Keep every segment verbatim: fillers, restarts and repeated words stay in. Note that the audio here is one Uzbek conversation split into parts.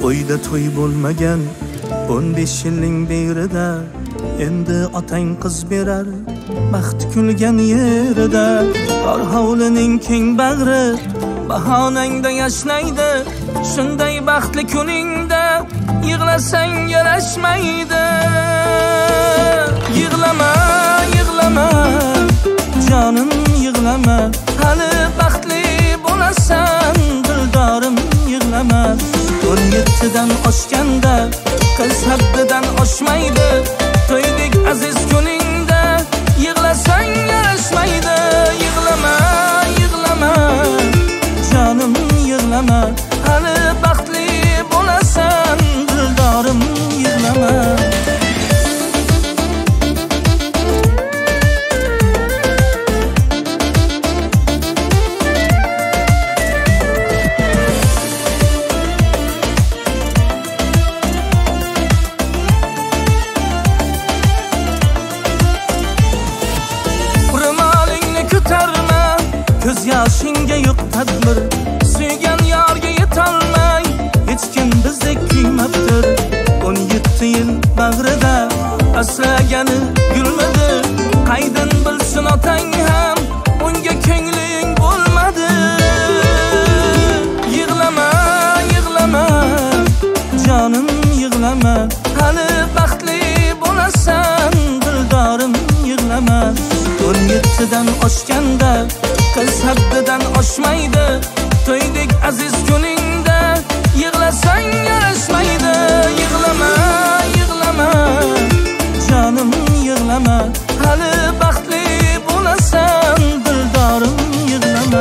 To'yda to'y bo'lmagan o'n besh yilning berida endi otang qiz berar baxt kulgan yerida. Tor hovlining keng bag'ri bahonangda yashnaydi. Shunday baxtli kuningda yig'lasang yarashmaydi. Yig'lama, yig'lama, jonim yig'lama, hali baxtli bo'lasan dildorim yig'lama. o'n yettidan oshganda qiz haddidan oshmaydi. To'ydek aziz kuningda yig'lasang yarashmaydi. Yig'lama, yig'lama, jonim yig'lama, hali baxtli bo'lasan dildorim yig'lama. Ko'z yoshingga yo'q tadbir, suygan yorga yetolmay hech kim bizdek kuymabdir. o'n yetti yil bag'rida asragani gulmadi. Qaydan bilsin otang ham unga ko'ngling bo'lmadi. Yig'lama, yig'lama, jonim yig'lama, hali baxtli bo'lasan dildorim yig'lama. o'n yettidan oshganda qiz haddidan oshmaydi. To'ydek aziz kuningda yig'lasang yarashmaydi. Yig'lama, yig'lama, jonim yig'lama, hali baxtli bo'lasan dildorim yig'lama.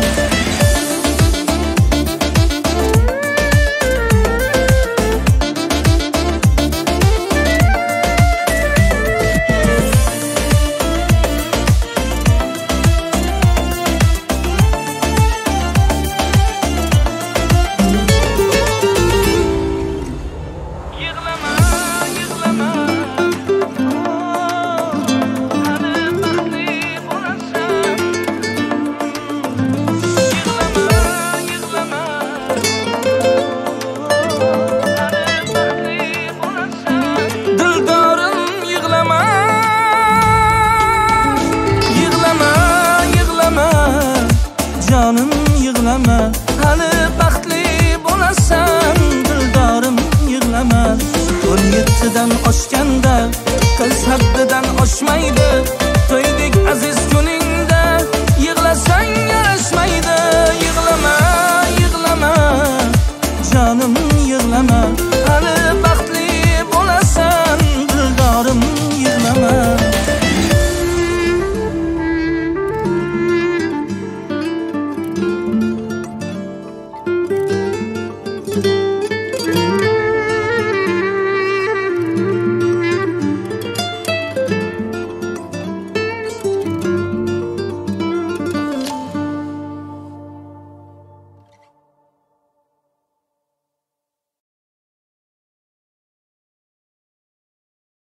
Jonim yig'lama, hali baxtli bo'lasan dildorim yig'lama. o'n yettidan oshganda qiz haddidan oshmaydi.